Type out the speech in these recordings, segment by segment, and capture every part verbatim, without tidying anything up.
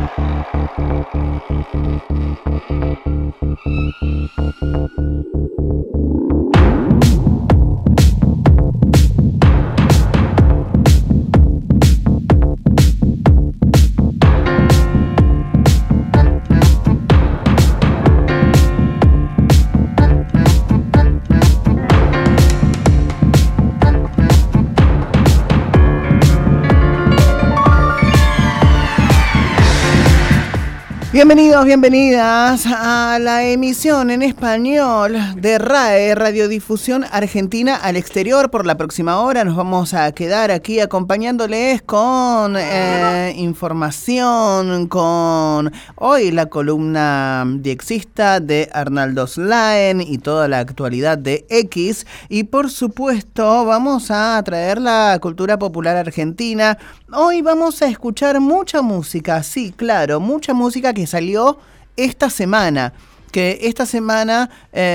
Bienvenidos, bienvenidas a la emisión en español de R A E, Radiodifusión Argentina al Exterior. Por la próxima hora nos vamos a quedar aquí acompañándoles con eh, información, con hoy la columna diexista de Arnaldo Slaen y toda la actualidad de X. Y por supuesto vamos a traer la cultura popular argentina. Hoy vamos a escuchar mucha música, sí, claro, mucha música que salió esta semana, que esta semana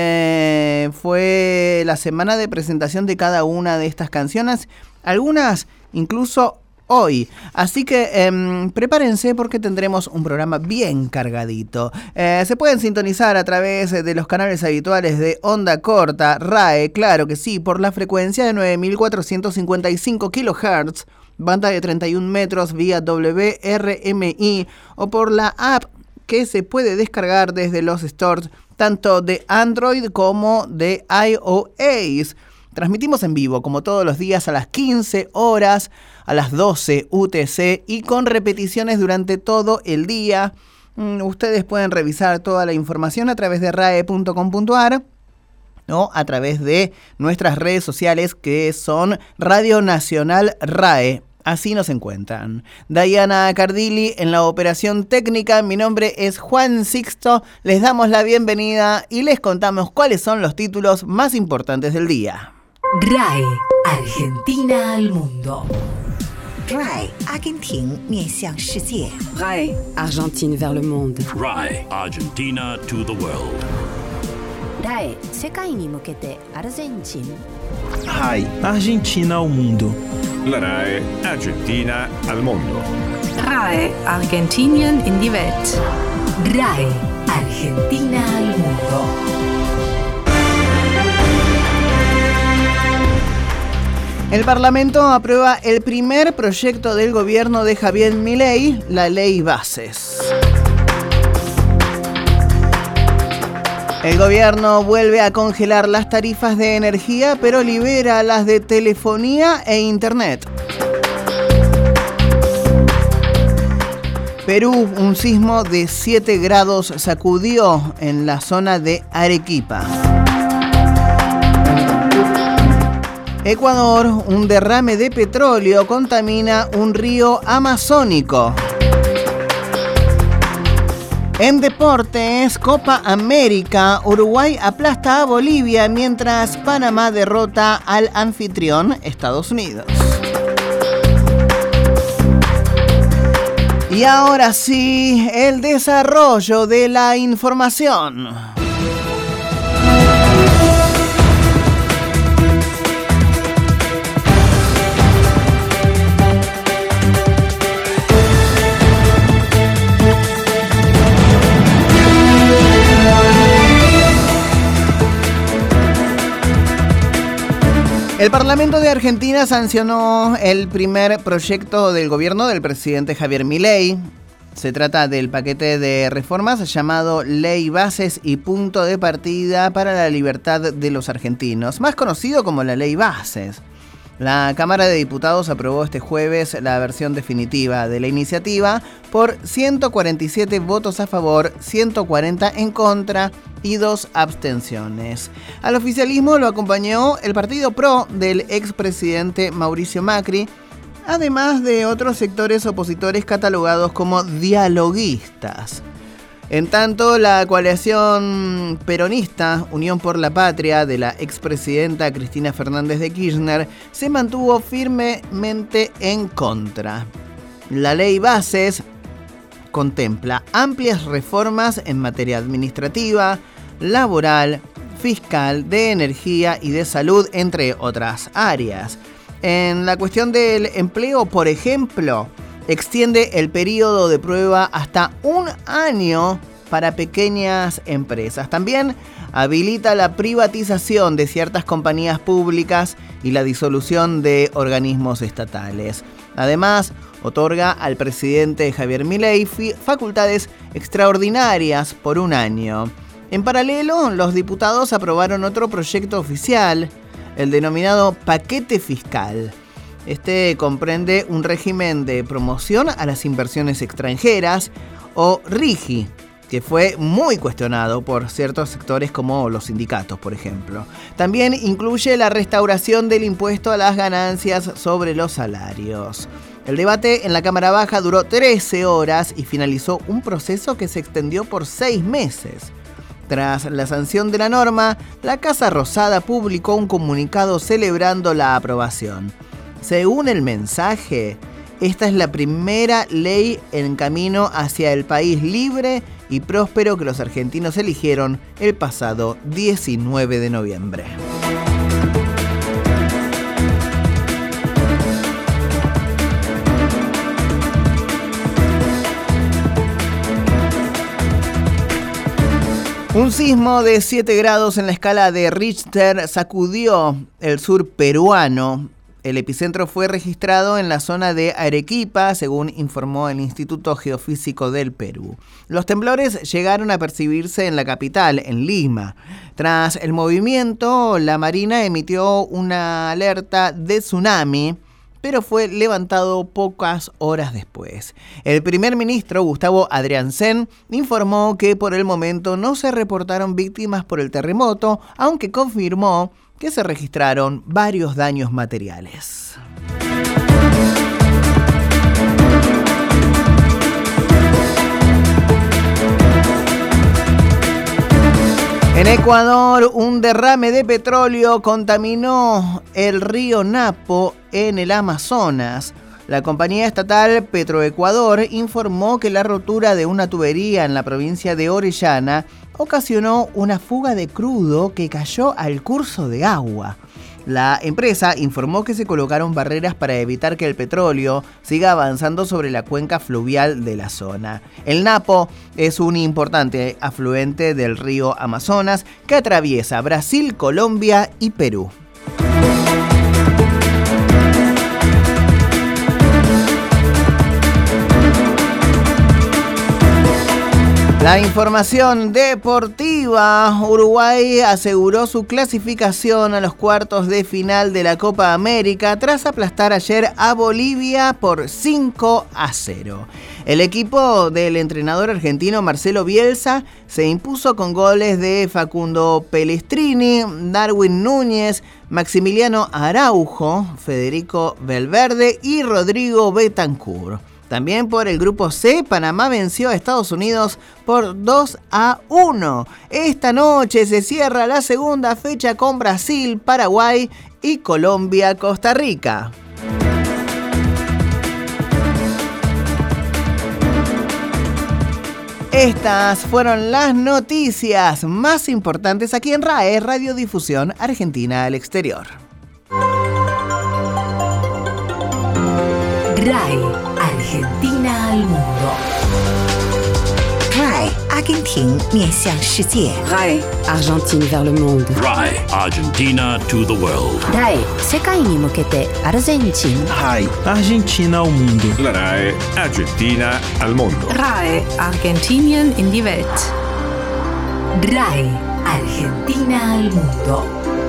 eh, fue la semana de presentación de cada una de estas canciones, algunas incluso hoy. Así que eh, prepárense porque tendremos un programa bien cargadito. Eh, se pueden sintonizar a través de los canales habituales de Onda Corta, R A E, claro que sí, por la frecuencia de nueve mil cuatrocientos cincuenta y cinco kilohertz, banda de treinta y un metros vía W R M I, o por la app que se puede descargar desde los stores tanto de Android como de iOS. Transmitimos en vivo como todos los días a las quince horas, a las doce U T C y con repeticiones durante todo el día. Mm, ustedes pueden revisar toda la información a través de rae punto com punto ar o a través de nuestras redes sociales que son Radio Nacional R A E. Así nos encuentran. Diana Cardilli en la operación técnica. Mi nombre es Juan Sixto. Les damos la bienvenida y les contamos cuáles son los títulos más importantes del día. R A E, Argentina al mundo. R A E, Argentina 面向世界. R A E, Argentine vers le monde. R A E, Argentina to the world. R A E, 世界に向けてアルゼンチン. R A E, Argentina ao mundo. La R A E, Argentina al mundo. R A E, Argentinien in die Welt. R A E, Argentina al mundo. El Parlamento aprueba el primer proyecto del gobierno de Javier Milei, la Ley Bases. El gobierno vuelve a congelar las tarifas de energía, pero libera las de telefonía e internet. Perú, un sismo de siete grados sacudió en la zona de Arequipa. Ecuador, un derrame de petróleo contamina un río amazónico. En deportes, Copa América, Uruguay aplasta a Bolivia mientras Panamá derrota al anfitrión Estados Unidos. Y ahora sí, el desarrollo de la información. El Parlamento de Argentina sancionó el primer proyecto del gobierno del presidente Javier Milei. Se trata del paquete de reformas llamado Ley Bases y Punto de Partida para la Libertad de los Argentinos, más conocido como la Ley Bases. La Cámara de Diputados aprobó este jueves la versión definitiva de la iniciativa por ciento cuarenta y siete votos a favor, ciento cuarenta en contra y dos abstenciones. Al oficialismo lo acompañó el Partido Pro del expresidente Mauricio Macri, además de otros sectores opositores catalogados como dialoguistas. En tanto, la coalición peronista Unión por la Patria de la expresidenta Cristina Fernández de Kirchner se mantuvo firmemente en contra. La Ley Bases contempla amplias reformas en materia administrativa, laboral, fiscal, de energía y de salud, entre otras áreas. En la cuestión del empleo, por ejemplo, extiende el periodo de prueba hasta un año para pequeñas empresas. También habilita la privatización de ciertas compañías públicas y la disolución de organismos estatales. Además, otorga al presidente Javier Milei facultades extraordinarias por un año. En paralelo, los diputados aprobaron otro proyecto oficial, el denominado paquete fiscal. Este comprende un régimen de promoción a las inversiones extranjeras, o RIGI, que fue muy cuestionado por ciertos sectores como los sindicatos, por ejemplo. También incluye la restauración del impuesto a las ganancias sobre los salarios. El debate en la Cámara Baja duró trece horas y finalizó un proceso que se extendió por seis meses. Tras la sanción de la norma, la Casa Rosada publicó un comunicado celebrando la aprobación. Según el mensaje, esta es la primera ley en camino hacia el país libre y próspero que los argentinos eligieron el pasado diecinueve de noviembre. Un sismo de siete grados en la escala de Richter sacudió el sur peruano. El epicentro fue registrado en la zona de Arequipa, según informó el Instituto Geofísico del Perú. Los temblores llegaron a percibirse en la capital, en Lima. Tras el movimiento, la Marina emitió una alerta de tsunami, pero fue levantado pocas horas después. El primer ministro, Gustavo Adrianzen, informó que por el momento no se reportaron víctimas por el terremoto, aunque confirmó que se registraron varios daños materiales. En Ecuador, un derrame de petróleo contaminó el río Napo en el Amazonas. La compañía estatal Petroecuador informó que la rotura de una tubería en la provincia de Orellana ocasionó una fuga de crudo que cayó al curso de agua. La empresa informó que se colocaron barreras para evitar que el petróleo siga avanzando sobre la cuenca fluvial de la zona. El Napo es un importante afluente del río Amazonas que atraviesa Brasil, Colombia y Perú. La información deportiva. Uruguay aseguró su clasificación a los cuartos de final de la Copa América tras aplastar ayer a Bolivia por cinco a cero. El equipo del entrenador argentino Marcelo Bielsa se impuso con goles de Facundo Pelestrini, Darwin Núñez, Maximiliano Araujo, Federico Valverde y Rodrigo Bentancur. También por el grupo C, Panamá venció a Estados Unidos por dos a uno. Esta noche se cierra la segunda fecha con Brasil, Paraguay y Colombia, Costa Rica. Estas fueron las noticias más importantes aquí en R A E, Radiodifusión Argentina al Exterior. R A E Argentina al mundo. R A E 阿根廷面向世界。 R A E Argentine vers le monde. R A E Argentina to the world. R A E 世界に向けてアルゼンチン。 R A E Argentina ao mundo. La R A E Argentina al mundo. R A E Argentinien in die Welt. R A E Argentina al mundo.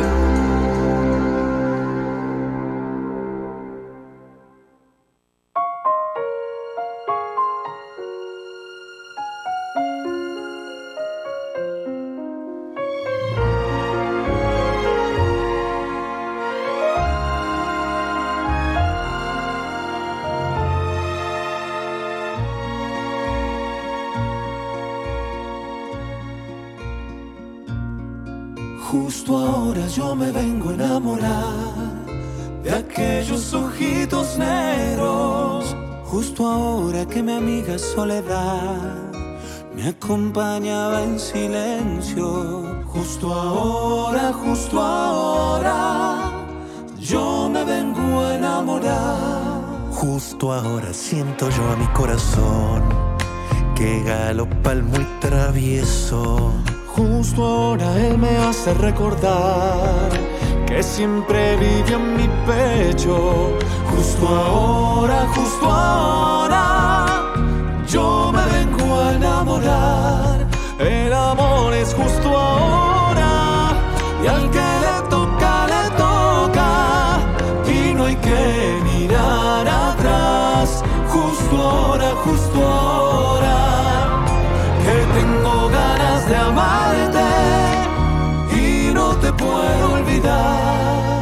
Justo ahora yo me vengo a enamorar de aquellos ojitos negros. Justo ahora que mi amiga Soledad me acompañaba en silencio. Justo ahora, justo ahora yo me vengo a enamorar. Justo ahora siento yo a mi corazón que galopa el muy travieso. Justo ahora él me hace recordar que siempre vivió en mi pecho. Justo ahora, justo ahora, yo me vengo a enamorar. El amor es justo ahora, y al que le toca, le toca, y no hay que mirar atrás. Justo ahora, justo ahora, que tengo ganas de amarte y no te puedo olvidar.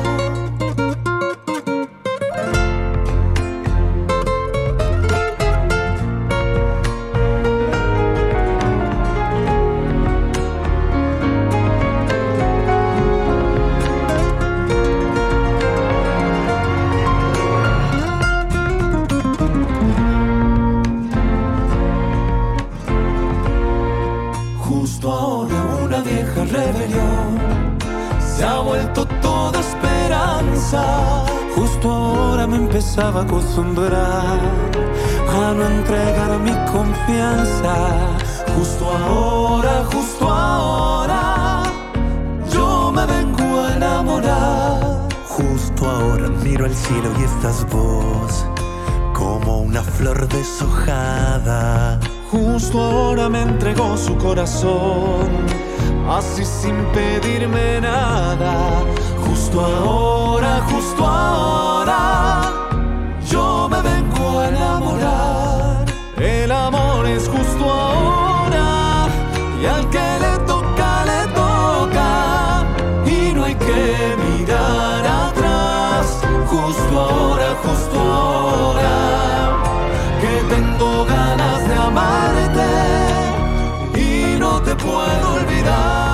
Justo ahora una vieja rebelión se ha vuelto toda esperanza. Justo ahora me empezaba a acostumbrar a no entregar mi confianza. Justo ahora, justo ahora, yo me vengo a enamorar. Justo ahora miro al cielo y estás vos como una flor deshojada. Justo ahora me entregó su corazón, así sin pedirme nada. Justo ahora, justo ahora, yo me vengo a enamorar. El amor es justo ahora, y al que le toca, le toca, y no hay que mirar atrás. Justo ahora, justo ahora, que tengo ganas de amarte y no te puedo olvidar.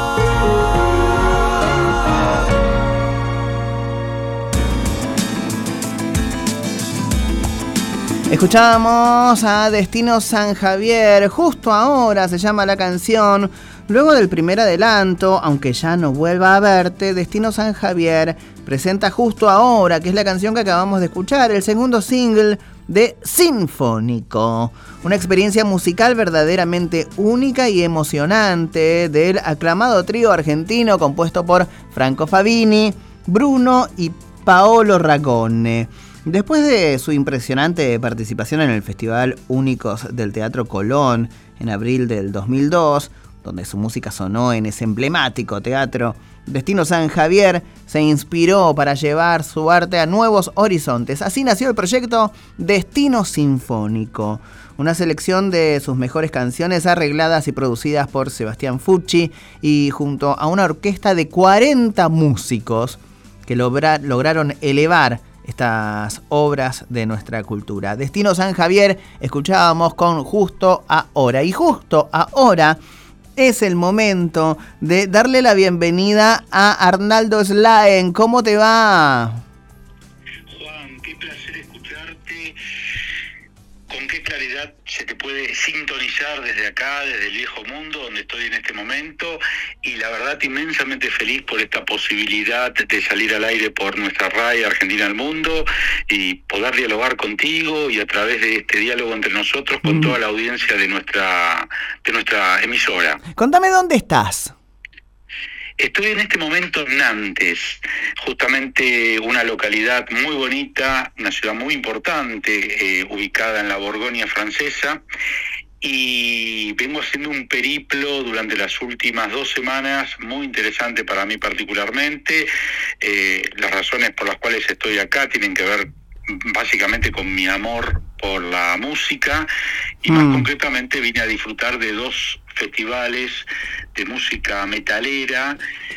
Escuchábamos a Destino San Javier, justo ahora se llama la canción. Luego del primer adelanto, aunque ya no vuelva a verte, Destino San Javier presenta Justo Ahora, que es la canción que acabamos de escuchar, el segundo single de Sinfónico. Una experiencia musical verdaderamente única y emocionante del aclamado trío argentino compuesto por Franco Favini, Bruno y Paolo Ragone. Después de su impresionante participación en el Festival Únicos del Teatro Colón en abril del dos mil dos, donde su música sonó en ese emblemático teatro, Destino San Javier se inspiró para llevar su arte a nuevos horizontes. Así nació el proyecto Destino Sinfónico, una selección de sus mejores canciones arregladas y producidas por Sebastián Fucci y junto a una orquesta de cuarenta músicos que logra- lograron elevar estas obras de nuestra cultura. Destino San Javier escuchábamos con Justo Ahora, y justo ahora es el momento de darle la bienvenida a Arnaldo Slaen. ¿Cómo te va? Juan, qué placer escucharte. Con qué claridad se te puede sintonizar desde acá, desde el viejo mundo donde estoy en este momento, y la verdad inmensamente feliz por esta posibilidad de salir al aire por nuestra RAI Argentina al Mundo y poder dialogar contigo y a través de este diálogo entre nosotros con mm. toda la audiencia de nuestra de nuestra emisora. Contame dónde estás. Estoy en este momento en Nantes, justamente una localidad muy bonita, una ciudad muy importante, eh, ubicada en la Borgoña francesa, y vengo haciendo un periplo durante las últimas dos semanas muy interesante para mí particularmente. Eh, las razones por las cuales estoy acá tienen que ver básicamente con mi amor por la música y mm. más concretamente vine a disfrutar de dos festivales de música metalera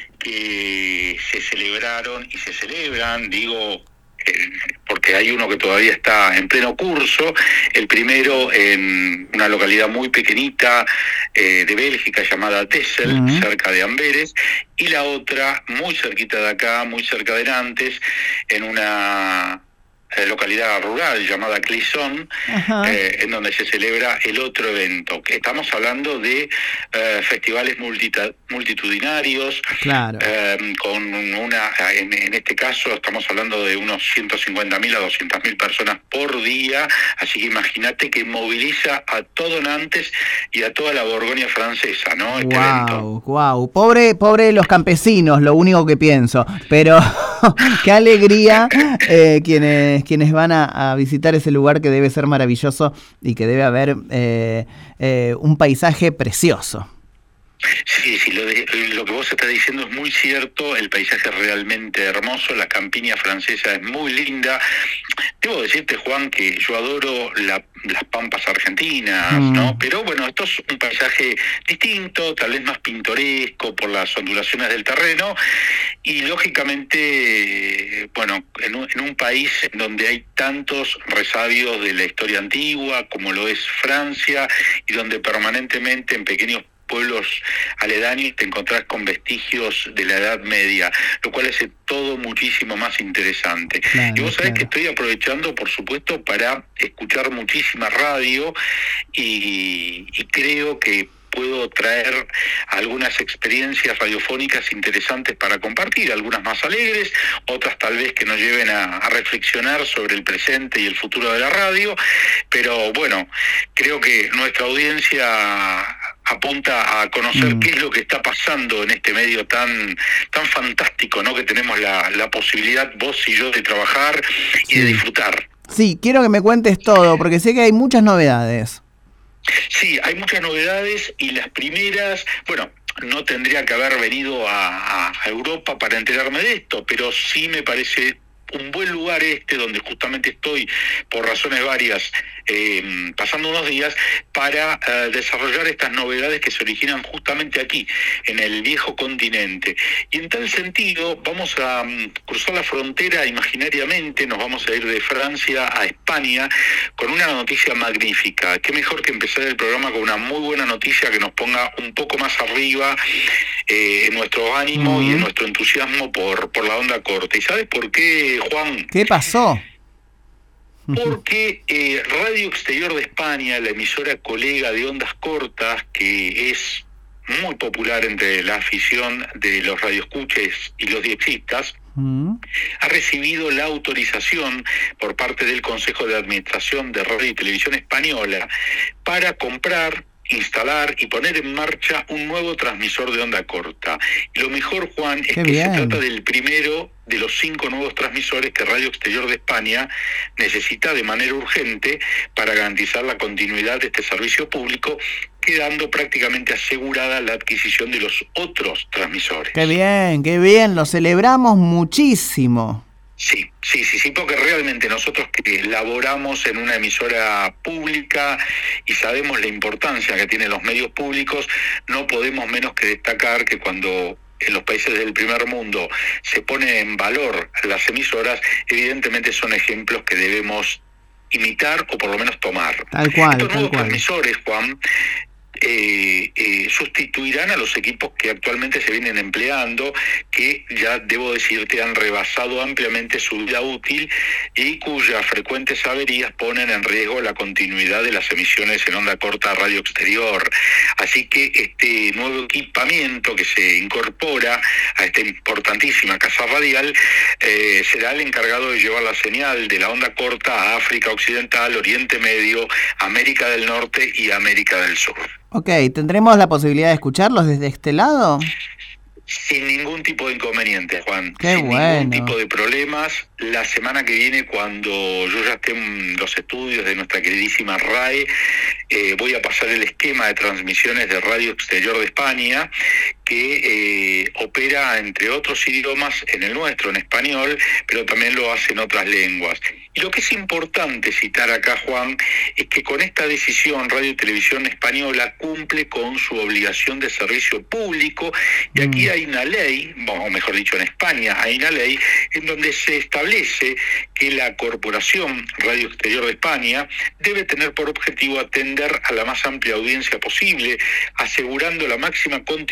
que se celebraron y se celebran, digo, eh, porque hay uno que todavía está en pleno curso, el primero en una localidad muy pequeñita eh, de Bélgica llamada Texel, uh-huh. cerca de Amberes, y la otra muy cerquita de acá, muy cerca de Nantes, en una eh, localidad rural llamada Clisson, eh, en donde se celebra el otro evento. Estamos hablando de eh, festivales multita- multitudinarios, claro. eh, con una, en, en este caso estamos hablando de unos ciento cincuenta mil a doscientas mil personas por día, así que imagínate que moviliza a todo Nantes y a toda la Borgoña francesa, ¿no? Este wow, evento. Wow, pobre, pobre los campesinos, lo único que pienso, pero qué alegría eh, quienes, quienes van a, a visitar ese lugar que debe ser maravilloso y que debe haber eh, eh, un paisaje precioso. Sí, sí, lo, de, lo que vos estás diciendo es muy cierto, el paisaje es realmente hermoso, la campiña francesa es muy linda. Debo decirte, Juan, que yo adoro la, las pampas argentinas, mm. ¿no? Pero bueno, esto es un paisaje distinto, tal vez más pintoresco por las ondulaciones del terreno y lógicamente, bueno, en un, en un país en donde hay tantos resabios de la historia antigua como lo es Francia y donde permanentemente en pequeños pueblos aledaños te encontrás con vestigios de la Edad Media, lo cual hace todo muchísimo más interesante. Claro, y vos sabés claro. que estoy aprovechando, por supuesto, para escuchar muchísima radio y, y creo que puedo traer algunas experiencias radiofónicas interesantes para compartir, algunas más alegres, otras tal vez que nos lleven a, a reflexionar sobre el presente y el futuro de la radio, pero bueno, creo que nuestra audiencia apunta a conocer mm. qué es lo que está pasando en este medio tan tan fantástico, ¿no? Que tenemos la, la posibilidad, vos y yo, de trabajar y sí. de disfrutar. Sí, quiero que me cuentes todo, porque sé que hay muchas novedades. Sí, hay muchas novedades y las primeras, bueno, no tendría que haber venido a, a Europa para enterarme de esto, pero sí me parece un buen lugar este, donde justamente estoy por razones varias, eh, pasando unos días, para eh, desarrollar estas novedades que se originan justamente aquí, en el viejo continente. Y en tal sentido, vamos a um, cruzar la frontera imaginariamente, nos vamos a ir de Francia a España, con una noticia magnífica. Qué mejor que empezar el programa con una muy buena noticia que nos ponga un poco más arriba eh, en nuestro ánimo uh-huh. y en nuestro entusiasmo por, por la onda corta. ¿Y sabes por qué, Juan? ¿Qué pasó? Porque eh, Radio Exterior de España, la emisora colega de ondas cortas, que es muy popular entre la afición de los radioescuches y los diexistas, mm. ha recibido la autorización por parte del Consejo de Administración de Radio y Televisión Española para comprar, instalar y poner en marcha un nuevo transmisor de onda corta. Y lo mejor, Juan, es Qué que bien. se trata del primero de los cinco nuevos transmisores que Radio Exterior de España necesita de manera urgente para garantizar la continuidad de este servicio público, quedando prácticamente asegurada la adquisición de los otros transmisores. Qué bien, qué bien, lo celebramos muchísimo. Sí, sí, sí, sí, porque realmente nosotros que laboramos en una emisora pública y sabemos la importancia que tienen los medios públicos, no podemos menos que destacar que cuando en los países del primer mundo se ponen en valor las emisoras, evidentemente son ejemplos que debemos imitar o por lo menos tomar. Tal cual, Estos tal nuevos cual. transmisores, Juan, Eh, eh, sustituirán a los equipos que actualmente se vienen empleando, que ya debo decirte han rebasado ampliamente su vida útil y cuyas frecuentes averías ponen en riesgo la continuidad de las emisiones en onda corta Radio Exterior. Así que este nuevo equipamiento que se incorpora a esta importantísima casa radial eh, será el encargado de llevar la señal de la onda corta a África Occidental, Oriente Medio, América del Norte y América del Sur. Ok, ¿tendremos la posibilidad de escucharlos desde este lado? Sin ningún tipo de inconveniente, Juan. Qué Sin bueno. ningún tipo de problemas. La semana que viene, cuando yo ya esté en los estudios de nuestra queridísima R A E, eh, voy a pasar el esquema de transmisiones de Radio Exterior de España, que eh, opera, entre otros idiomas, en el nuestro, en español, pero también lo hace en otras lenguas. Y lo que es importante citar acá, Juan, es que con esta decisión Radio y Televisión Española cumple con su obligación de servicio público, y aquí hay una ley, o mejor dicho, en España hay una ley en donde se establece que la Corporación Radio Exterior de España debe tener por objetivo atender a la más amplia audiencia posible, asegurando la máxima continuidad y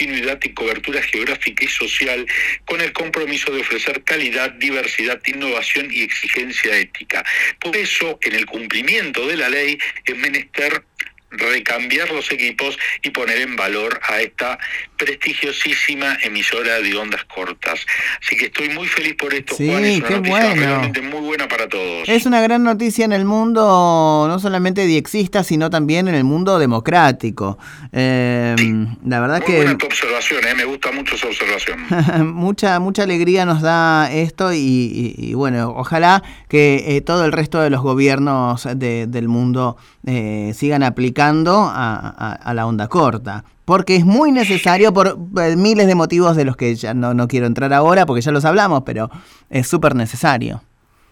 y cobertura geográfica y social con el compromiso de ofrecer calidad, diversidad, innovación y exigencia ética. Por eso, en el cumplimiento de la ley, es menester recambiar los equipos y poner en valor a esta prestigiosísima emisora de ondas cortas. Así que estoy muy feliz por esto, sí, Juan. Es una qué noticia bueno. realmente muy buena para todos. Es una gran noticia en el mundo, no solamente diexista, sino también en el mundo democrático. Eh, sí. La verdad muy que... buena tu observación, eh, me gusta mucho esa observación. mucha mucha alegría nos da esto y, y, y bueno, ojalá que eh, todo el resto de los gobiernos de, del mundo eh, sigan aplicando a, a, a la onda corta, porque es muy necesario por eh, miles de motivos de los que ya no, no quiero entrar ahora porque ya los hablamos, pero es súper necesario.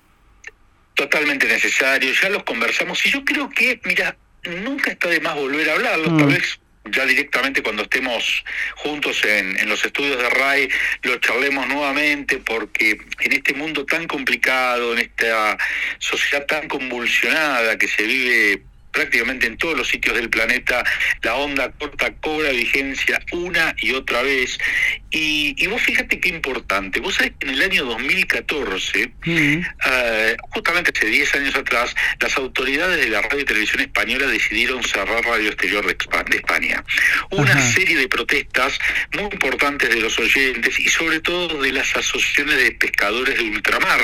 Totalmente necesario, ya los conversamos y yo creo que, mira, nunca está de más volver a hablarlo, Mm. tal vez ya directamente cuando estemos juntos en, en los estudios de R A I lo charlemos nuevamente, porque en este mundo tan complicado, en esta sociedad tan convulsionada que se vive prácticamente en todos los sitios del planeta, la onda corta cobra vigencia una y otra vez. Y, y vos fíjate qué importante. Vos sabés que en el año dos mil catorce, mm. uh, justamente hace diez años atrás, las autoridades de la radio y televisión española decidieron cerrar Radio Exterior de España. Una Ajá. serie de protestas muy importantes de los oyentes y sobre todo de las asociaciones de pescadores de ultramar,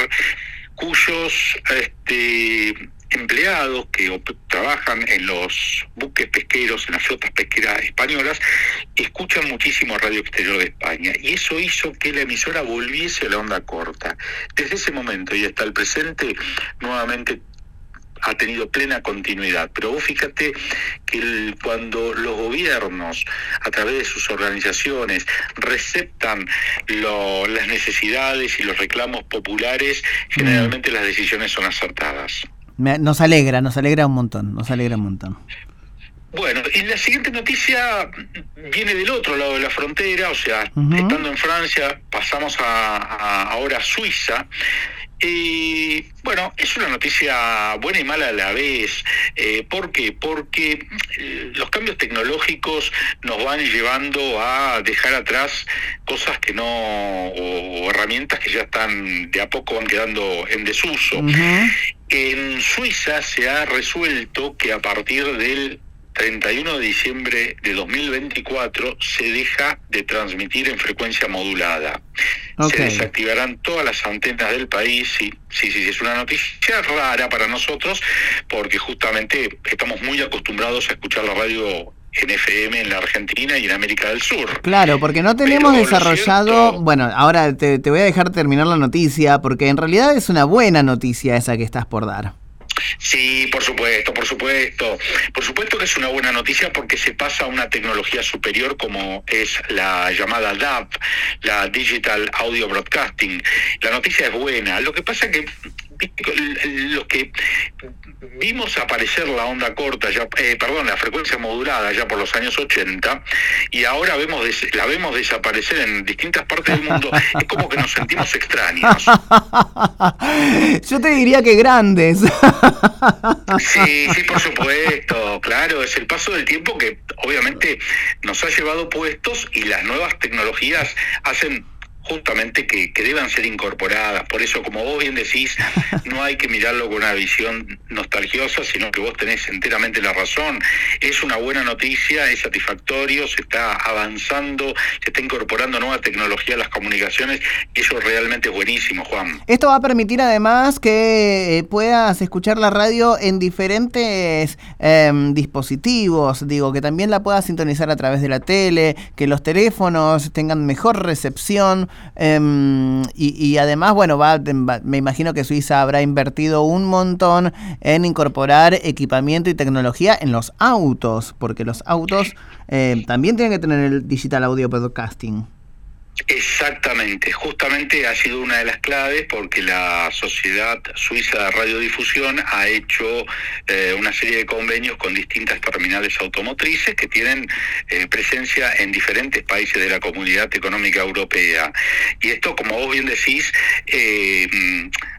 cuyos este, empleados que op- trabajan en los buques pesqueros, en las flotas pesqueras españolas, escuchan muchísimo Radio Exterior de España, y eso hizo que la emisora volviese a la onda corta. Desde ese momento y hasta el presente, nuevamente ha tenido plena continuidad. Pero vos fíjate que el, cuando los gobiernos, a través de sus organizaciones, receptan lo, las necesidades y los reclamos populares, generalmente mm. las decisiones son acertadas. Me, nos alegra, nos alegra un montón, nos alegra un montón. Bueno, y la siguiente noticia viene del otro lado de la frontera, o sea, uh-huh. estando en Francia, pasamos a, a ahora a Suiza. Y bueno, es una noticia buena y mala a la vez. Eh, ¿Por qué? Porque eh, los cambios tecnológicos nos van llevando a dejar atrás cosas que no, o, o herramientas que ya están, de a poco van quedando en desuso. Uh-huh. En Suiza se ha resuelto que a partir del treinta y uno de diciembre de dos mil veinticuatro se deja de transmitir en frecuencia modulada. Okay. Se desactivarán todas las antenas del país. Sí, sí, sí, es una noticia rara para nosotros porque justamente estamos muy acostumbrados a escuchar la radio en F M en la Argentina y en América del Sur. Claro, porque no tenemos Pero, desarrollado... Cierto... Bueno, ahora te, te voy a dejar terminar la noticia porque en realidad es una buena noticia esa que estás por dar. Sí, por supuesto, por supuesto. Por supuesto que es una buena noticia porque se pasa a una tecnología superior como es la llamada D A B, la Digital Audio Broadcasting. La noticia es buena. Lo que pasa es que los que vimos aparecer la onda corta, ya, eh, perdón, la frecuencia modulada ya por los años ochenta, y ahora vemos des- la vemos desaparecer en distintas partes del mundo, es como que nos sentimos extraños. Yo te diría que grandes. Sí, sí, por supuesto, claro, es el paso del tiempo que obviamente nos ha llevado puestos y las nuevas tecnologías hacen justamente que, que deban ser incorporadas. Por eso, como vos bien decís, no hay que mirarlo con una visión nostalgiosa, sino que vos tenés enteramente la razón. Es una buena noticia, es satisfactorio, se está avanzando, se está incorporando nueva tecnología a las comunicaciones, y eso realmente es buenísimo, Juan. Esto va a permitir además que puedas escuchar la radio en diferentes eh, dispositivos, digo, que también la puedas sintonizar a través de la tele, que los teléfonos tengan mejor recepción. Um, y, y además, bueno, va, va, me imagino que Suiza habrá invertido un montón en incorporar equipamiento y tecnología en los autos, porque los autos eh, también tienen que tener el Digital Audio Broadcasting. Exactamente, justamente ha sido una de las claves porque la Sociedad Suiza de Radiodifusión ha hecho eh, una serie de convenios con distintas terminales automotrices que tienen eh, presencia en diferentes países de la Comunidad Económica Europea. Y esto, como vos bien decís, eh,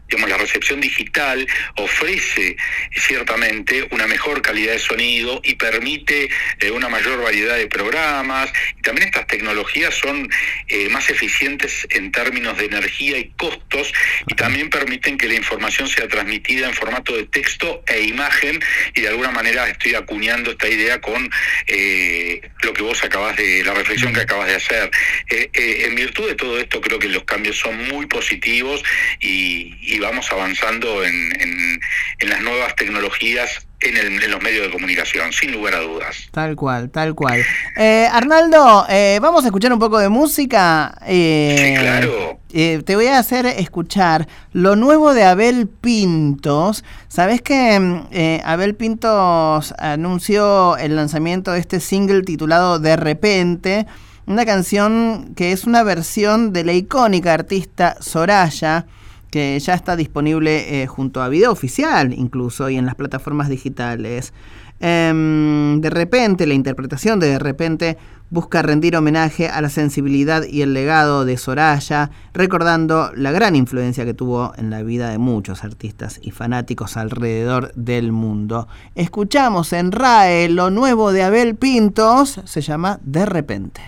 digamos, la recepción digital ofrece ciertamente una mejor calidad de sonido y permite eh, una mayor variedad de programas. Y también estas tecnologías son eh, más eficientes en términos de energía y costos, y también permiten que la información sea transmitida en formato de texto e imagen, y de alguna manera estoy acuñando esta idea con eh, lo que vos acabás de, la reflexión que acabas de hacer. Eh, eh, en virtud de todo esto, creo que los cambios son muy positivos y, y vamos avanzando en, en, en las nuevas tecnologías en, el, en los medios de comunicación, sin lugar a dudas. Tal cual, tal cual. Eh, Arnaldo, eh, vamos a escuchar un poco de música. Eh, sí, claro. Eh, te voy a hacer escuchar lo nuevo de Abel Pintos. ¿Sabés que eh, Abel Pintos anunció el lanzamiento de este single titulado De Repente? Una canción que es una versión de la icónica artista Soraya, que ya está disponible eh, junto a video oficial incluso y en las plataformas digitales. Eh, de repente, la interpretación de De Repente busca rendir homenaje a la sensibilidad y el legado de Soraya, recordando la gran influencia que tuvo en la vida de muchos artistas y fanáticos alrededor del mundo. Escuchamos en R A E lo nuevo de Abel Pintos, se llama De Repente.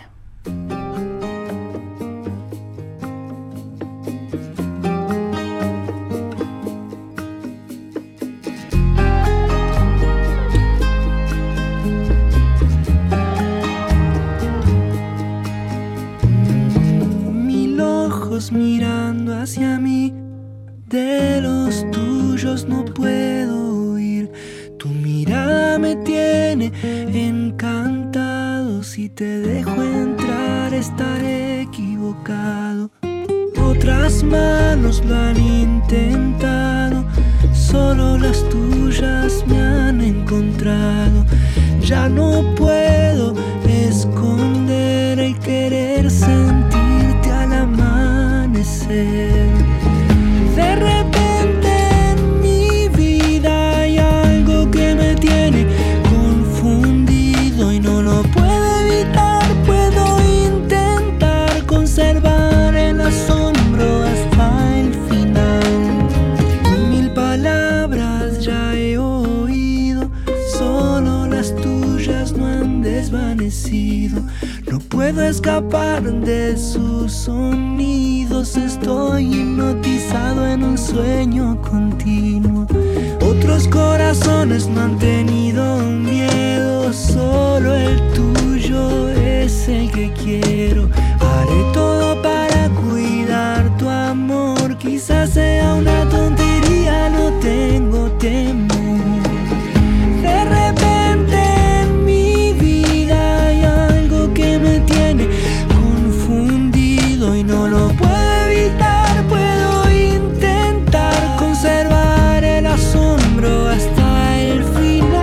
Mirando hacia mí, de los tuyos no puedo huir. Tu mirada me tiene encantado. Si te dejo entrar estaré equivocado. Otras manos lo han intentado, solo las tuyas me han encontrado. Ya no puedo esconder el querer sentirte al amanecer. De repente en mi vida hay algo que me tiene confundido y no lo puedo evitar. Puedo intentar conservar el asombro hasta el final. Mil palabras ya he oído, solo las tuyas no han desvanecido. No puedo escapar de sus sonidos, estoy hipnotizado en un sueño continuo. Otros corazones no han tenido miedo, solo el tuyo es el que quiero. Haré todo para cuidar tu amor, quizás sea una tontería, no tengo temor. De repente en mi vida hay algo que me tiene confundido y no lo puedo evitar. Puedo intentar conservar el asombro hasta el final.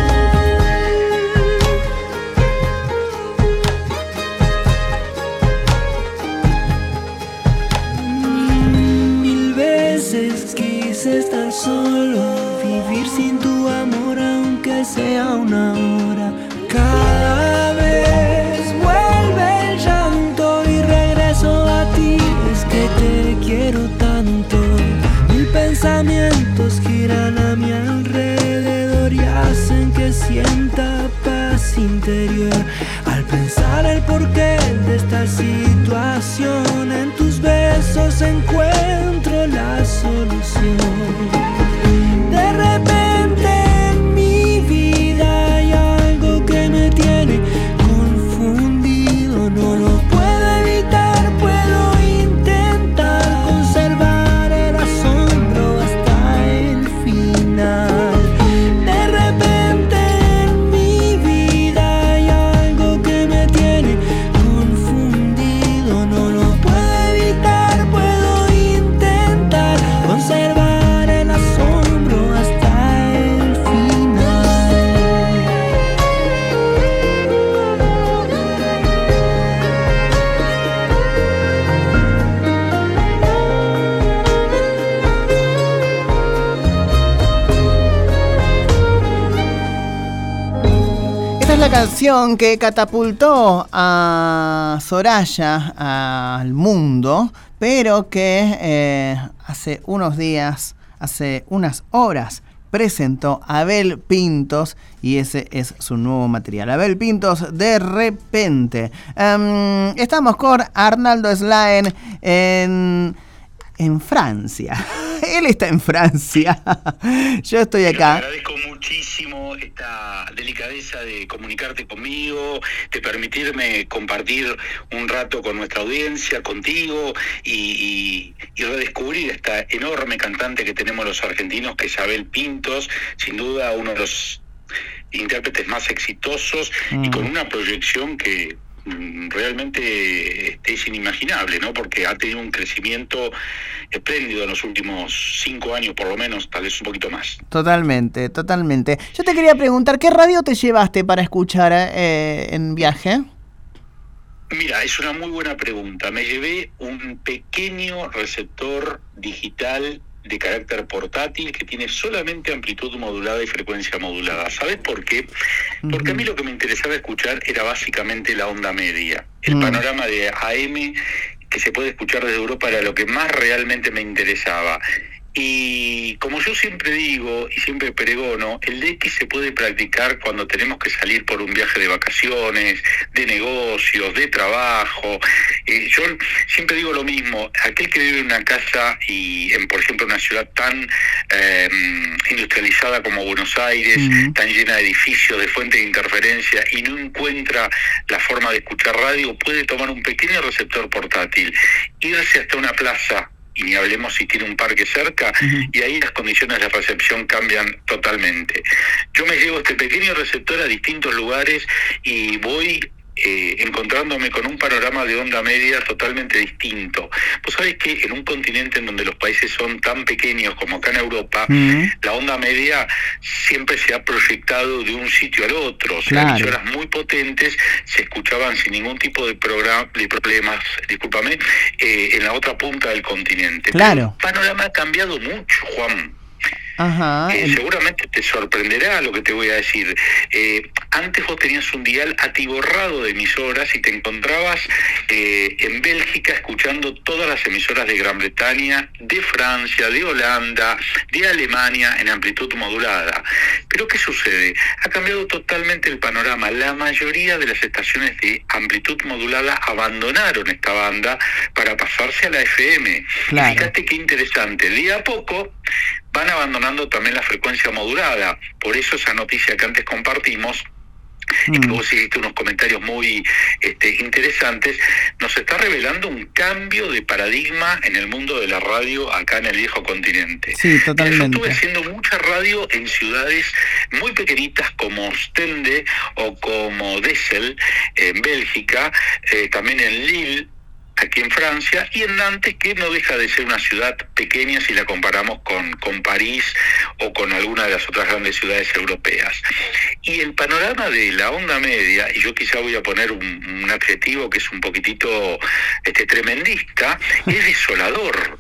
Mil veces quise estar solo, vivir sin tu amor aunque sea una hora. Cada vez vuelve el llanto y regreso a ti, es que te quiero tanto. Mil pensamientos giran a mi alrededor y hacen que sienta paz interior. Al pensar el porqué de esta situación, en tus besos encuentro la solución. De repente en mi vida hay algo que me tiene confundido, no lo puedo evitar. Puedo intentar conservar el asombro hasta el final. De repente en mi vida hay algo que me tiene confundido, no lo puedo evitar. Puedo intentar conservar el asombro hasta el final. Esta es la canción que catapultó a Soraya al mundo, pero que eh, hace unos días, hace unas horas, presentó Abel Pintos y ese es su nuevo material. Abel Pintos, De Repente. Um, estamos con Arnaldo Slaen en, en Francia. Él está en Francia. Yo estoy acá. Te agradezco muchísimo esta delicadeza de comunicarte conmigo, de permitirme compartir un rato con nuestra audiencia, contigo y, y, y redescubrir esta enorme cantante que tenemos los argentinos, que es Abel Pintos, sin duda uno de los intérpretes más exitosos mm. y con una proyección que realmente es inimaginable, ¿no? Porque ha tenido un crecimiento espléndido en los últimos cinco años, por lo menos, tal vez un poquito más. Totalmente, totalmente. Yo te quería preguntar, ¿qué radio te llevaste para escuchar eh, en viaje? Mira, es una muy buena pregunta. Me llevé un pequeño receptor digital de carácter portátil que tiene solamente amplitud modulada y frecuencia modulada. ¿Sabes por qué? Porque a mí lo que me interesaba escuchar era básicamente la onda media. El uh-huh. panorama de A M que se puede escuchar desde Europa era lo que más realmente me interesaba. Y como yo siempre digo y siempre pregono, el D X se puede practicar cuando tenemos que salir por un viaje de vacaciones, de negocios, de trabajo. Eh, yo siempre digo lo mismo, aquel que vive en una casa y en, por ejemplo, una ciudad tan eh, industrializada como Buenos Aires, uh-huh. tan llena de edificios, de fuentes de interferencia y no encuentra la forma de escuchar radio, puede tomar un pequeño receptor portátil, irse hasta una plaza, y ni hablemos si tiene un parque cerca, uh-huh. y ahí las condiciones de recepción cambian totalmente. Yo me llevo este pequeño receptor a distintos lugares y voy eh, encontrándome con un panorama de onda media totalmente distinto. Vos sabés que en un continente en donde los países son tan pequeños como acá en Europa, uh-huh. la onda media siempre se ha proyectado de un sitio al otro. O sea, claro. emisoras muy potentes se escuchaban sin ningún tipo de, programa, de problemas, discúlpame, eh, en la otra punta del continente. Claro. Pero el panorama ha cambiado mucho, Juan. Ajá. Eh, seguramente te sorprenderá lo que te voy a decir. Eh, antes vos tenías un dial atiborrado de emisoras y te encontrabas eh, en Bélgica escuchando todas las emisoras de Gran Bretaña, de Francia, de Holanda, de Alemania en amplitud modulada. Pero ¿qué sucede? Ha cambiado totalmente el panorama. La mayoría de las estaciones de amplitud modulada abandonaron esta banda para pasarse a la F M. Claro. Y fíjate qué interesante. Día a poco van abandonando también la frecuencia modulada. Por eso esa noticia que antes compartimos, mm. y que vos hiciste unos comentarios muy este, interesantes, nos está revelando un cambio de paradigma en el mundo de la radio acá en el viejo continente. Sí, totalmente. Yo estuve haciendo mucha radio en ciudades muy pequeñitas como Ostende o como Dessel en Bélgica, eh, también en Lille, aquí en Francia, y en Nantes, que no deja de ser una ciudad pequeña si la comparamos con, con París o con alguna de las otras grandes ciudades europeas. Y el panorama de la onda media, y yo quizá voy a poner un, un adjetivo que es un poquitito este, tremendista, es desolador.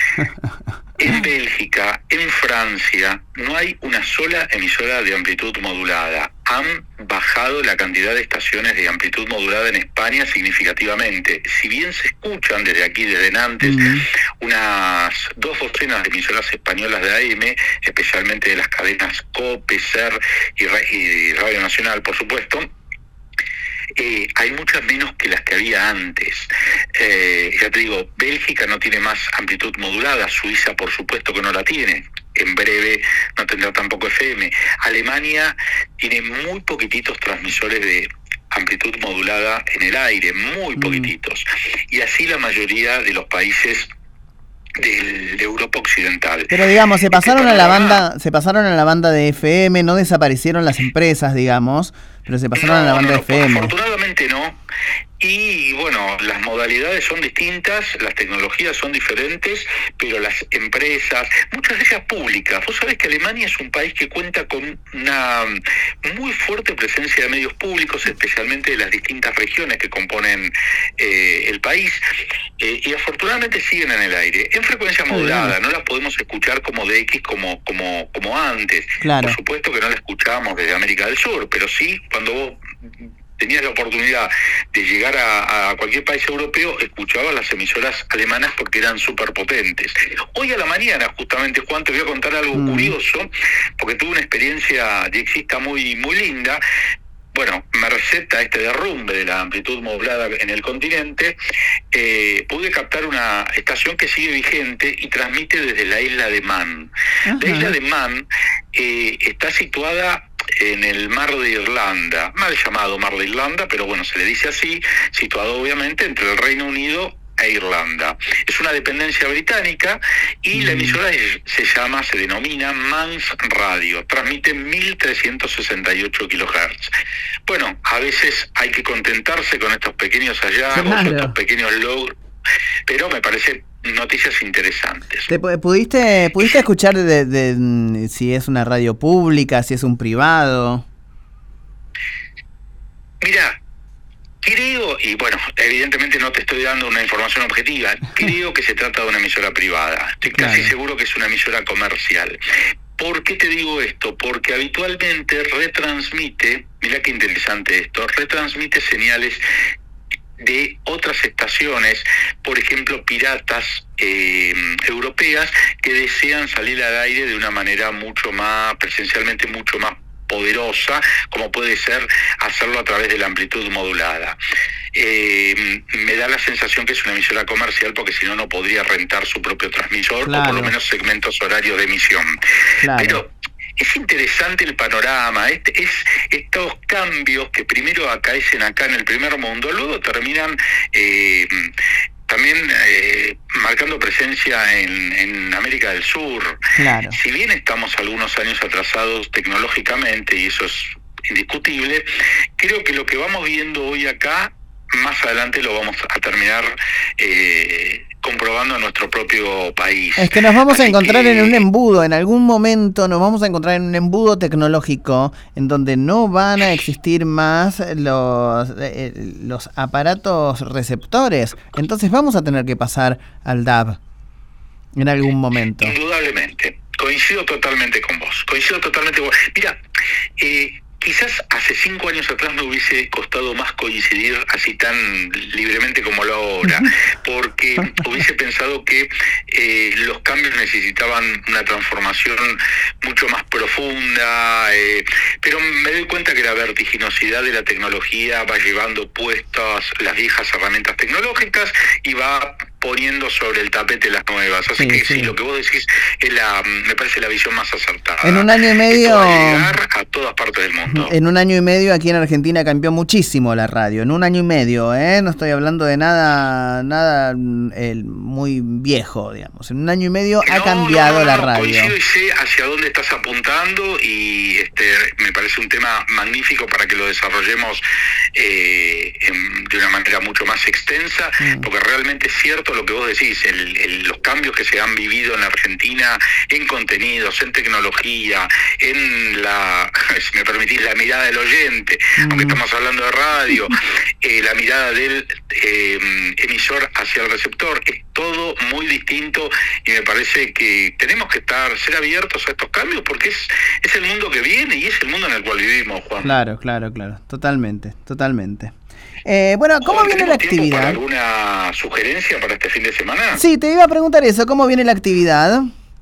En Bélgica, en Francia, no hay una sola emisora de amplitud modulada. Han bajado la cantidad de estaciones de amplitud modulada en España significativamente. Si bien se escuchan desde aquí, desde Nantes, mm. unas dos docenas de emisoras españolas de A M, especialmente de las cadenas COPE, SER y, y Radio Nacional, por supuesto, Eh, hay muchas menos que las que había antes. Eh, ya te digo, Bélgica no tiene más amplitud modulada, Suiza por supuesto que no la tiene, en breve no tendrá tampoco F M. Alemania tiene muy poquititos transmisores de amplitud modulada en el aire, muy poquititos, y así la mayoría de los países de, de Europa Occidental. Pero digamos, se pasaron este a la banda, se pasaron a la banda de F M, no desaparecieron las empresas, digamos, pero se pasaron no, a la banda no, de F M. Afortunadamente no. Y bueno, las modalidades son distintas, las tecnologías son diferentes, pero las empresas, muchas de ellas públicas. Vos sabés que Alemania es un país que cuenta con una muy fuerte presencia de medios públicos, especialmente de las distintas regiones que componen eh, el país, eh, y afortunadamente siguen en el aire, en frecuencia modulada. No la podemos escuchar como D X como, como, como antes. Claro. Por supuesto que no la escuchamos desde América del Sur, pero sí cuando vos tenías la oportunidad de llegar a, a cualquier país europeo, escuchabas las emisoras alemanas porque eran súper potentes. Hoy a la mañana, justamente, Juan, te voy a contar algo mm. curioso, porque tuve una experiencia diexista muy, muy linda. Bueno, merced a este derrumbe de la amplitud modulada en el continente, eh, pude captar una estación que sigue vigente y transmite desde la isla de Man. Uh-huh. La isla de Man eh, está situada en el mar de Irlanda, mal llamado mar de Irlanda, pero bueno, se le dice así, situado obviamente entre el Reino Unido e Irlanda. Es una dependencia británica y mm. la emisora es, se llama, se denomina Manx Radio, transmite mil trescientos sesenta y ocho kilohertz. Bueno, a veces hay que contentarse con estos pequeños hallazgos, claro. estos pequeños logros, pero me parece noticias interesantes. ¿Te pudiste pudiste escuchar de, de, de si es una radio pública, si es un privado? Mira, creo, y bueno, evidentemente no te estoy dando una información objetiva, creo que se trata de una emisora privada. Estoy claro. casi seguro que es una emisora comercial. ¿Por qué te digo esto? Porque habitualmente retransmite, mirá qué interesante esto, retransmite señales de otras estaciones, por ejemplo, piratas eh, europeas que desean salir al aire de una manera mucho más, presencialmente mucho más poderosa, como puede ser hacerlo a través de la amplitud modulada. Eh, me da la sensación que es una emisora comercial porque si no, no podría rentar su propio transmisor, claro. o por lo menos segmentos horarios de emisión. Claro. Pero es interesante el panorama, este, es estos cambios que primero acaecen acá en el primer mundo, luego terminan eh, también eh, marcando presencia en, en América del Sur. Claro. Si bien estamos algunos años atrasados tecnológicamente, y eso es indiscutible, creo que lo que vamos viendo hoy acá, más adelante lo vamos a terminar eh, comprobando en nuestro propio país. Es que nos vamos Así a encontrar que... en un embudo, en algún momento nos vamos a encontrar en un embudo tecnológico en donde no van a existir más los, eh, los aparatos receptores. Entonces vamos a tener que pasar al D A B en algún momento. Indudablemente. Coincido totalmente con vos. Coincido totalmente con vos. Mira, eh, quizás hace cinco años atrás me hubiese costado más coincidir así tan libremente como lo hago ahora, porque hubiese pensado que eh, los cambios necesitaban una transformación mucho más profunda, eh, pero me doy cuenta que la vertiginosidad de la tecnología va llevando puestas las viejas herramientas tecnológicas y va poniendo sobre el tapete las nuevas. Así sí, que sí. sí, lo que vos decís es la, me parece la visión más acertada. En un año y medio... Esto va a llegar a todas partes del mundo. En un año y medio aquí en Argentina cambió muchísimo la radio. En un año y medio, ¿eh? No estoy hablando de nada nada el, muy viejo, digamos. En un año y medio no, ha cambiado no, no, la no, radio. Coincido y sé hacia dónde estás apuntando y este me parece un tema magnífico para que lo desarrollemos eh, en, de una manera mucho más extensa, mm. porque realmente es cierto lo que vos decís, el, el, los cambios que se han vivido en la Argentina en contenidos, en tecnología, en la, si me permitís, la mirada del oyente, mm. aunque estamos hablando de radio, eh, la mirada del eh, emisor hacia el receptor, es todo muy distinto y me parece que tenemos que estar, ser abiertos a estos cambios porque es, es el mundo que viene y es el mundo en el cual vivimos, Juan. Claro, claro, claro, totalmente, totalmente. Eh, bueno, ¿cómo Juan, viene la actividad? ¿Para alguna sugerencia para este fin de semana? Sí, te iba a preguntar eso, ¿cómo viene la actividad?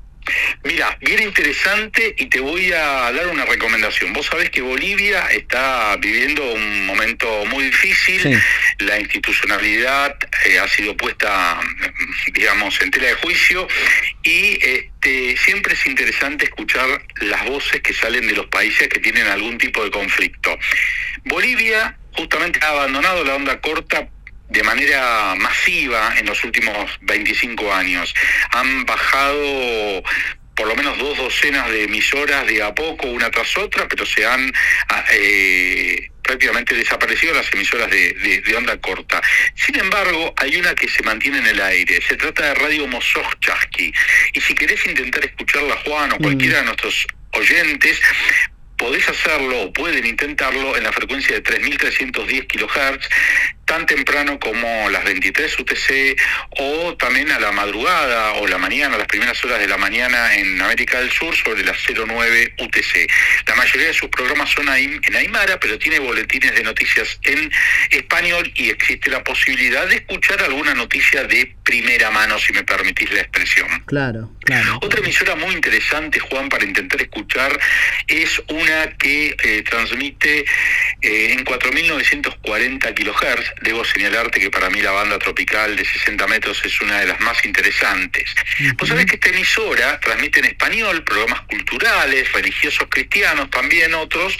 Mira, bien interesante y te voy a dar una recomendación. Vos sabés que Bolivia está viviendo un momento muy difícil, sí. La institucionalidad eh, ha sido puesta, digamos, en tela de juicio y este, siempre es interesante escuchar las voces que salen de los países que tienen algún tipo de conflicto. Bolivia justamente ha abandonado la onda corta de manera masiva en los últimos veinticinco años. Han bajado por lo menos dos docenas de emisoras de a poco, una tras otra, pero se han eh, prácticamente desaparecido las emisoras de, de, de onda corta. Sin embargo, hay una que se mantiene en el aire. Se trata de Radio Mosochasqui. Y si querés intentar escucharla, Juan, o cualquiera de nuestros oyentes, podés hacerlo o pueden intentarlo en la frecuencia de tres mil trescientos diez kilohertz. tan temprano como las veintitrés U T C o también a la madrugada o la mañana, las primeras horas de la mañana en América del Sur sobre las cero nueve U T C. La mayoría de sus programas son en aymara, pero tiene boletines de noticias en español y existe la posibilidad de escuchar alguna noticia de primera mano, si me permitís la expresión. Claro, claro. Otra emisora muy interesante, Juan, para intentar escuchar, es una que eh, transmite eh, en cuatro mil novecientos cuarenta kilohertz. Debo señalarte que para mí la banda tropical de sesenta metros es una de las más interesantes. Uh-huh. Vos sabés que esta emisora transmite en español programas culturales, religiosos, cristianos, también otros,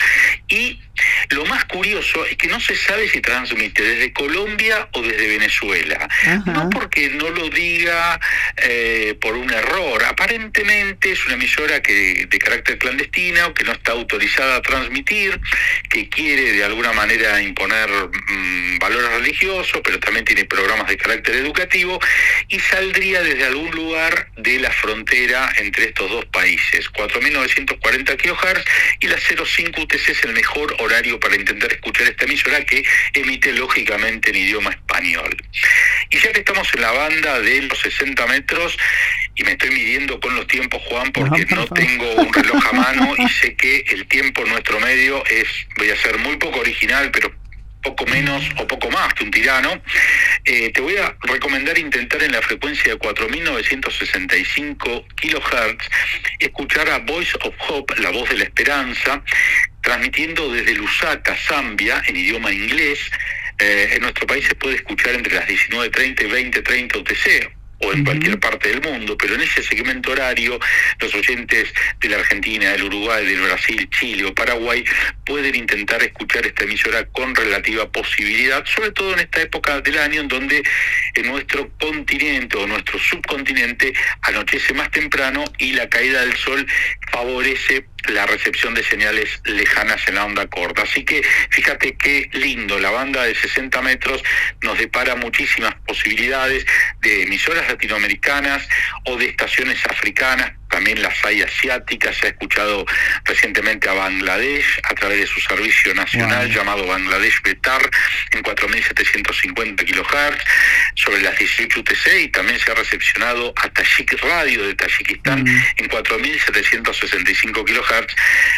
y lo más curioso es que no se sabe si transmite desde Colombia o desde Venezuela. Uh-huh. No porque no lo diga eh, por un error. Aparentemente es una emisora que de carácter clandestina o que no está autorizada a transmitir, que quiere de alguna manera imponer mmm, valores religiosos, pero también tiene programas de carácter educativo y saldría desde algún lugar de la frontera entre estos dos países. cuatro mil novecientos cuarenta kilohertz y la cero cinco U T C es el mejor horario para intentar escuchar esta emisora, que emite lógicamente en idioma español. Y ya que estamos en la banda de los sesenta metros, y me estoy midiendo con los tiempos, Juan, porque no tengo un reloj a mano y sé que el tiempo en nuestro medio es, voy a ser muy poco original, pero poco menos o poco más que un tirano, eh, te voy a recomendar intentar en la frecuencia de cuatro mil novecientos sesenta y cinco kilohertz escuchar a Voice of Hope, la voz de la esperanza, transmitiendo desde Lusaka, Zambia, en idioma inglés. Eh, en nuestro país se puede escuchar entre las diecinueve treinta y veinte treinta U T C, o en uh-huh. cualquier parte del mundo, pero en ese segmento horario los oyentes de la Argentina, del Uruguay, del Brasil, Chile o Paraguay pueden intentar escuchar esta emisora con relativa posibilidad, sobre todo en esta época del año en donde en nuestro continente o nuestro subcontinente anochece más temprano y la caída del sol favorece la recepción de señales lejanas en la onda corta. Así que fíjate qué lindo, la banda de sesenta metros nos depara muchísimas posibilidades de emisoras latinoamericanas o de estaciones africanas, también las hay asiáticas. Se ha escuchado recientemente a Bangladesh a través de su servicio nacional wow. llamado Bangladesh Betar en cuatro mil setecientos cincuenta kilohertz sobre las dieciocho U T C, y también se ha recepcionado a Tajik Radio de Tayikistán mm. en cuatro mil setecientos sesenta y cinco kilohertz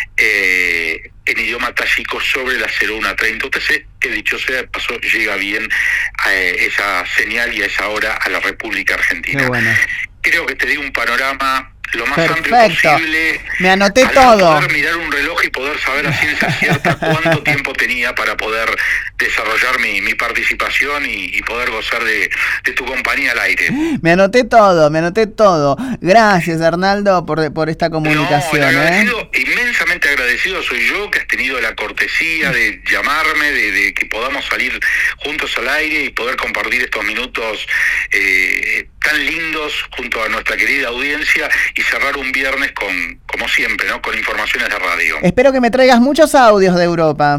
eh, en idioma tayico sobre la cero uno treinta U T C, que dicho sea de paso llega bien a eh, esa señal y a esa hora a la República Argentina. Bueno. Creo que te di un panorama lo más Perfecto. amplio posible. Me anoté al todo. Poder mirar un reloj y poder saber a ciencia cierta cuánto tiempo tenía para poder desarrollar mi, mi participación y, y poder gozar de, de tu compañía al aire. Me anoté todo, me anoté todo. Gracias, Arnaldo, por, por esta comunicación. No, agradecido, ¿eh? Inmensamente agradecido soy yo, que has tenido la cortesía de llamarme, de, de que podamos salir juntos al aire y poder compartir estos minutos eh, tan lindos junto a nuestra querida audiencia y cerrar un viernes con, como siempre, ¿no? Con informaciones de radio. Espero que me traigas muchos audios de Europa.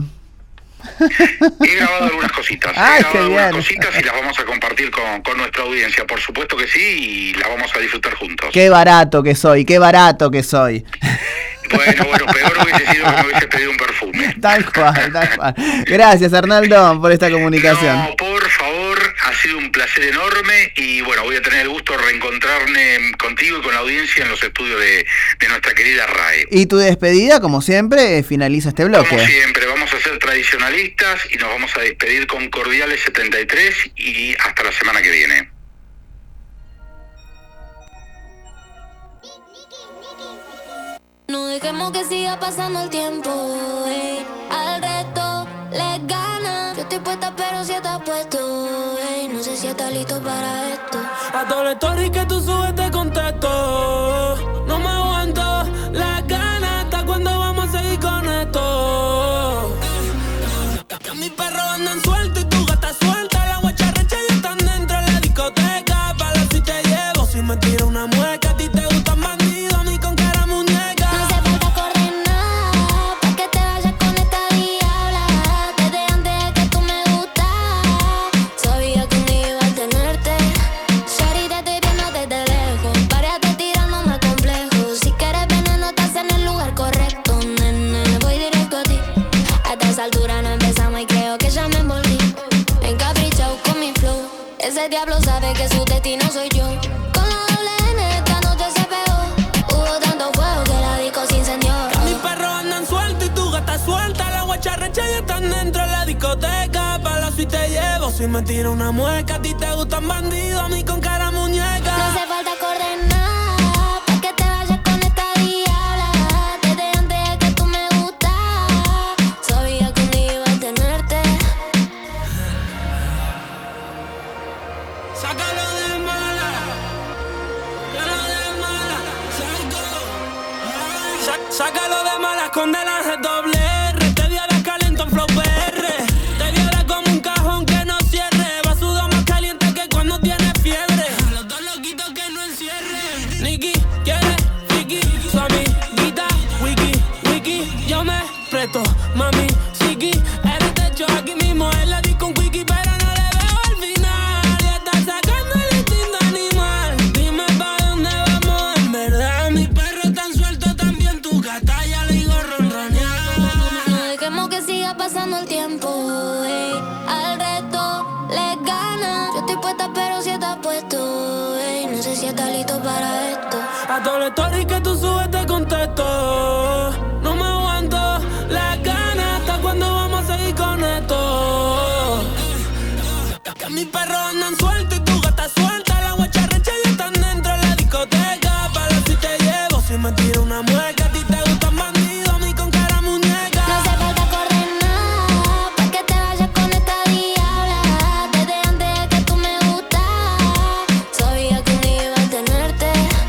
He grabado algunas cositas, Ay, he grabado algunas bien. cositas y las vamos a compartir con, con nuestra audiencia, por supuesto que sí, y las vamos a disfrutar juntos. Qué barato que soy, qué barato que soy. Bueno, bueno, peor hubiese sido que me hubiese pedido un perfume. Tal cual, tal cual. Gracias, Arnaldo, por esta comunicación. No, por favor, ha sido un placer enorme y bueno, voy a tener el gusto de reencontrarme contigo y con la audiencia en los estudios de, de nuestra querida R A E. Y tu despedida, como siempre, finaliza este bloque. Como siempre, vamos a ser tradicionalistas y nos vamos a despedir con Cordiales setenta y tres y hasta la semana que viene. No dejemos que siga pasando el tiempo, ey. Al reto le gana. Yo estoy puesta pero si estás puesto, ey. No sé si estás listo para esto. A toda la story que tú subes te contesto. No me aguanto las ganas. ¿Hasta cuándo vamos a seguir con esto? Que mis perros andan sueltos y tu gata suelta. La guacharrecha ya están dentro de la discoteca. Para si te llevo, si me tiro una mueca. A ti te gustan bandidos, a mí con cara muñeca. Altura no empezamos y creo que ya me envolví. En Capri el diablo sabe que su destino soy yo. Con la doble N esta noche se pegó. Hubo tanto fuego que la disco se incendió. Que mis perros andan sueltos y tu gata suelta. La guacharrecha ya están dentro de la discoteca. Pa' la suite te llevo si me tiro una mueca. A ti te gustan bandidos, a mí con cara muñeca. No hace falta coordenar pa' que te vayas con esta diabla. Desde antes de que tú me gustas, sabía que un día iba a tenerte. Sácalo de mala, sácalo de mala, Sa- sácalo de mala, escóndela de doble R. Te vi ahora caliente en flow P R. Te vi ahora como un cajón que no cierre. Va sudado más caliente que cuando tienes fiebre. A los dos loquitos que no encierren. Nicky quiere Vicky, su amiguita Wiki, Wiki. Yo me presto, mami, Siki. Eres techo aquí mismo en la disco un quickie, pero no le veo al final. Ya está sacando el instinto animal. Dime pa' dónde vamos en verdad. Mis perros están sueltos también, tu gata ya le digo ronronear. No dejemos que siga pasando el tiempo, ey. Al resto le gana. Yo estoy puesta pero si estás puesto, ey. No sé si estás listo para esto. A todos los stories que tú subes te contesto. No me aguanto las ganas. ¿Hasta cuándo vamos a seguir con esto? Que mis perros andan sueltos y tu gata suelta. La guacharrecha ya están dentro de la discoteca. Pa' la suite te llevo si me tiro una mueca. A ti te gustan bandidos, a mí con cara muñeca. No hace falta coordenar pa' que te vayas con esta diabla. Desde antes de que tú me gustas, sabía que un día iba a tenerte.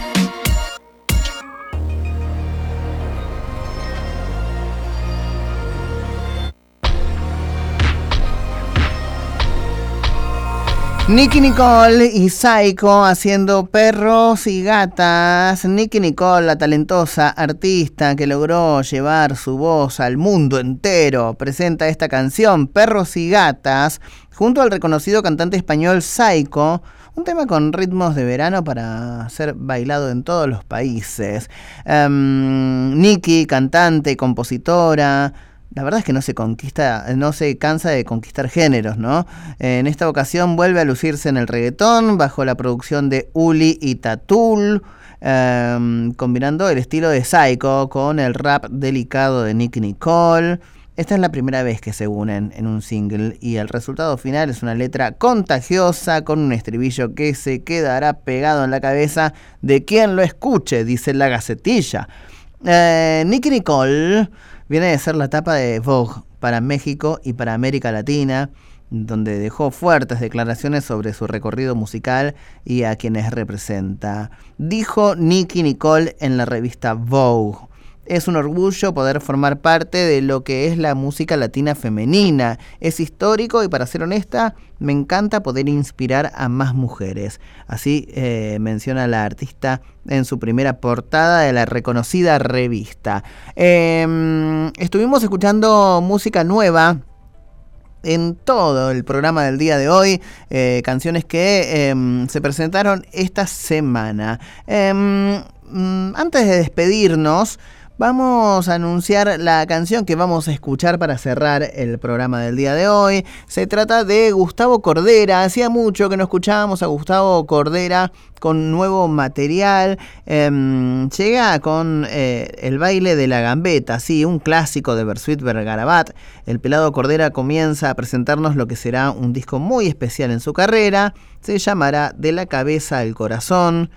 Nicki Nicole y Psycho haciendo Perros y Gatas. Nicki Nicole, la talentosa artista que logró llevar su voz al mundo entero, presenta esta canción, Perros y Gatas, junto al reconocido cantante español Psycho, un tema con ritmos de verano para ser bailado en todos los países. Um, Nicki, cantante y compositora, la verdad es que no se conquista, no se cansa de conquistar géneros, ¿no? En esta ocasión vuelve a lucirse en el reggaetón bajo la producción de Uli y Tatul, eh, combinando el estilo de Psycho con el rap delicado de Nicki Nicole. Esta es la primera vez que se unen en un single y el resultado final es una letra contagiosa con un estribillo que se quedará pegado en la cabeza de quien lo escuche, dice la Gacetilla. Eh, Nicki Nicole viene de ser la tapa de Vogue para México y para América Latina, donde dejó fuertes declaraciones sobre su recorrido musical y a quienes representa. Dijo Nicki Nicole en la revista Vogue: es un orgullo poder formar parte de lo que es la música latina femenina. Es histórico y, para ser honesta, me encanta poder inspirar a más mujeres. Así eh, menciona la artista en su primera portada de la reconocida revista. Eh, estuvimos escuchando música nueva en todo el programa del día de hoy, eh, canciones que eh, se presentaron esta semana. Eh, antes de despedirnos, vamos a anunciar la canción que vamos a escuchar para cerrar el programa del día de hoy. Se trata de Gustavo Cordera. Hacía mucho que no escuchábamos a Gustavo Cordera con nuevo material. Eh, llega con eh, El baile de la gambeta, sí, un clásico de Bersuit Vergarabat. El pelado Cordera comienza a presentarnos lo que será un disco muy especial en su carrera. Se llamará De la cabeza al corazón,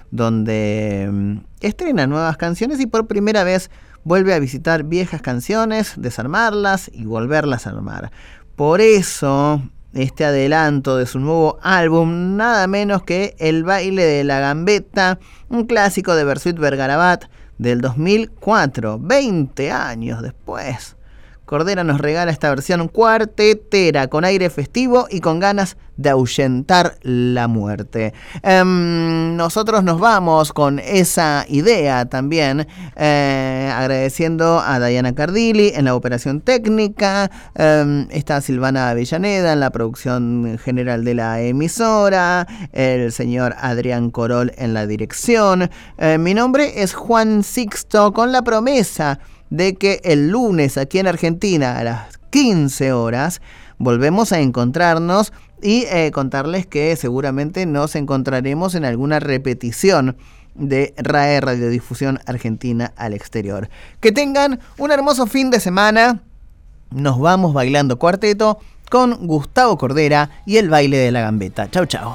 donde um, estrena nuevas canciones y por primera vez vuelve a visitar viejas canciones, desarmarlas y volverlas a armar. Por eso, este adelanto de su nuevo álbum, nada menos que El baile de la gambeta, un clásico de Bersuit Vergarabat del dos mil cuatro, veinte años después. Cordera nos regala esta versión cuartetera con aire festivo y con ganas de ahuyentar la muerte. Um, nosotros nos vamos con esa idea también, eh, agradeciendo a Diana Cardilli en la operación técnica, um, está Silvana Avellaneda en la producción general de la emisora, el señor Adrián Corol en la dirección. Uh, mi nombre es Juan Sixto, con la promesa de que el lunes aquí en Argentina a las quince horas volvemos a encontrarnos y eh, contarles que seguramente nos encontraremos en alguna repetición de R A E Radiodifusión Argentina al Exterior. Que tengan un hermoso fin de semana. Nos vamos bailando cuarteto con Gustavo Cordera y el baile de la gambeta. Chau, chau.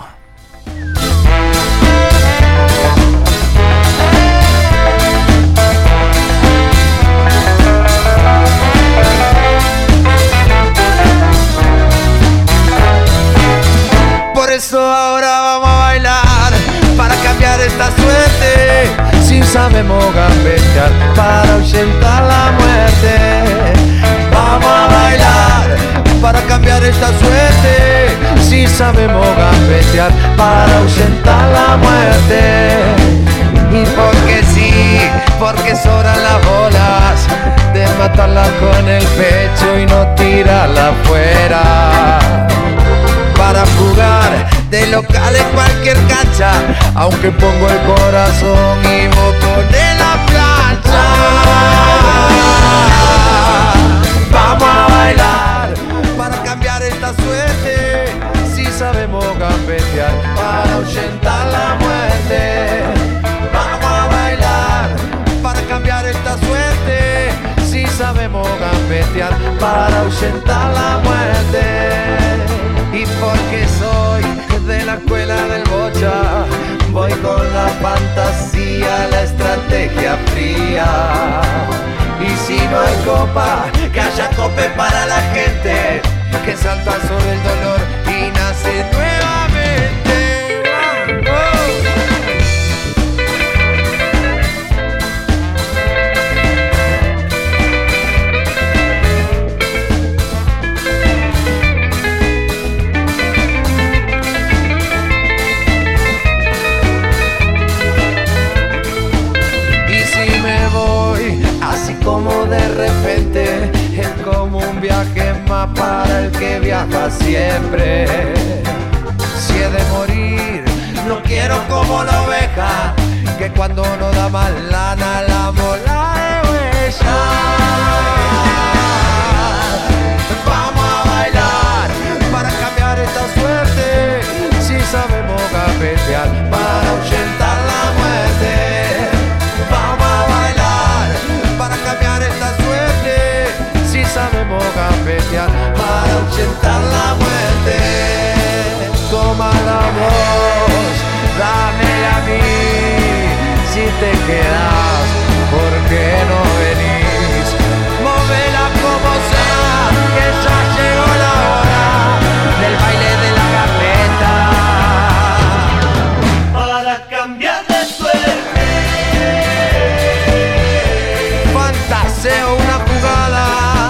Por eso ahora vamos a bailar para cambiar esta suerte. Si sabemos gambetear para ahuyentar la muerte. Vamos a bailar para cambiar esta suerte. Si sabemos gambetear para ahuyentar la muerte. Y porque sí, porque sobran las bolas de matarla con el pecho y no tirarla afuera. Para jugar de local en cualquier cancha, aunque pongo el corazón y vos ponés la plancha. Vamos a bailar para cambiar esta suerte. Si sabemos gambetear para ahuyentar la muerte. Vamos a bailar para cambiar esta suerte. Si sabemos gambetear para ahuyentar la muerte. Y porque soy de la escuela del bocha, voy con la fantasía, la estrategia fría. Y si no hay copa, que haya cope para la gente que salta sobre el dolor y nace nuevamente. ¡Oh! Como de repente es como un viaje más para el que viaja siempre. Si he de morir, no quiero como la oveja, que cuando no da más lana la mola de huella. Vamos a bailar para cambiar esta suerte. Si sabemos gambetear para ahuyentar la muerte. Sabemos gambetear para ahuyentar la muerte. Toma la voz, dámela a mí. Si te quedas, ¿por qué no venís? Móvela como sea, que ya llegó la hora del baile de la gambeta. Para cambiar de suerte, fantaseo una jugada.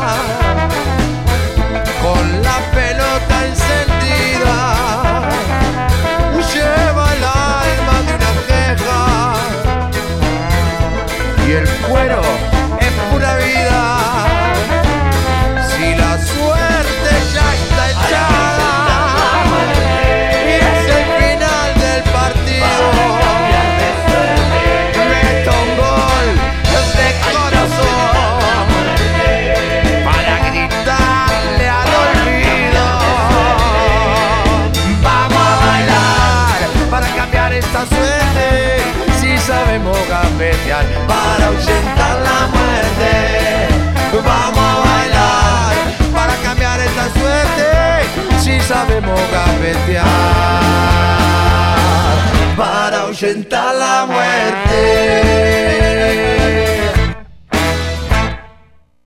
Cuero es pura vida. Si la suerte ya está echada y es el final del partido, meto un gol de corazón para gritarle al olvido. Vamos a bailar para cambiar esta suerte. Si sabemos gambetear para ahuyentar la muerte. Vamos a bailar para cambiar esta suerte. Si sabemos gambetear para ahuyentar la muerte.